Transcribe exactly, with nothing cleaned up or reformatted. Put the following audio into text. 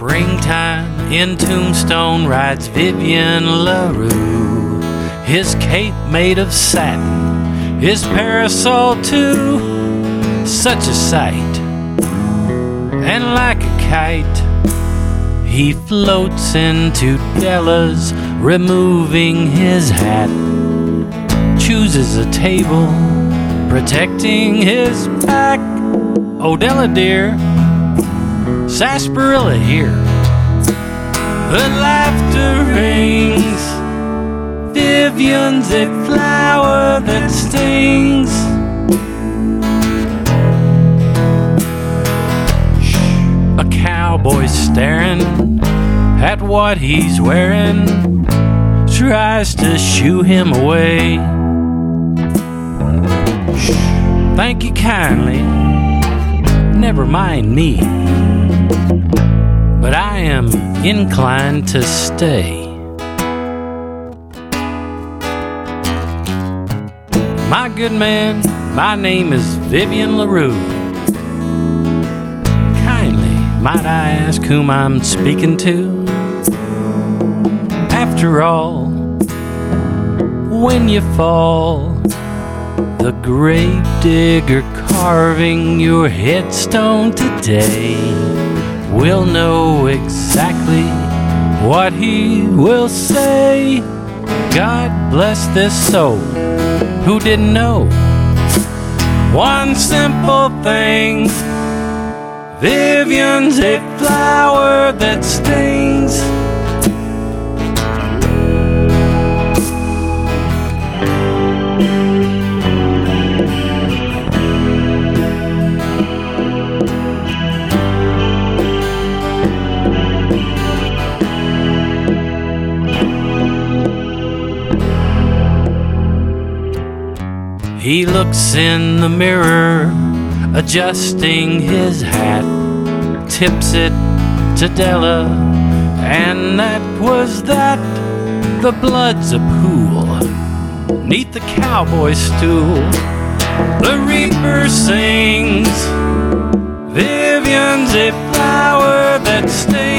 Springtime in Tombstone rides Vivian LaRue. His cape made of satin, his parasol too. Such a sight, and like a kite, he floats into Della's, removing his hat. Chooses a table, protecting his back. Oh, Della dear, sarsaparilla here. The laughter rings. Vivian's a flower that stings. Shh. A cowboy staring at what he's wearing tries to shoo him away. Shh. Thank you kindly. Never mind me, but I am inclined to stay. My good man, my name is Vivian LaRue. Kindly, might I ask whom I'm speaking to? After all, when you fall, the grave digger carving your headstone today will know exactly what he will say. God bless this soul who didn't know one simple thing. Vivian's a flower that stings. He looks in the mirror, adjusting his hat, tips it to Della, and that was that. The blood's a pool neath the cowboy stool. The reaper sings. Vivian's a flower that stings.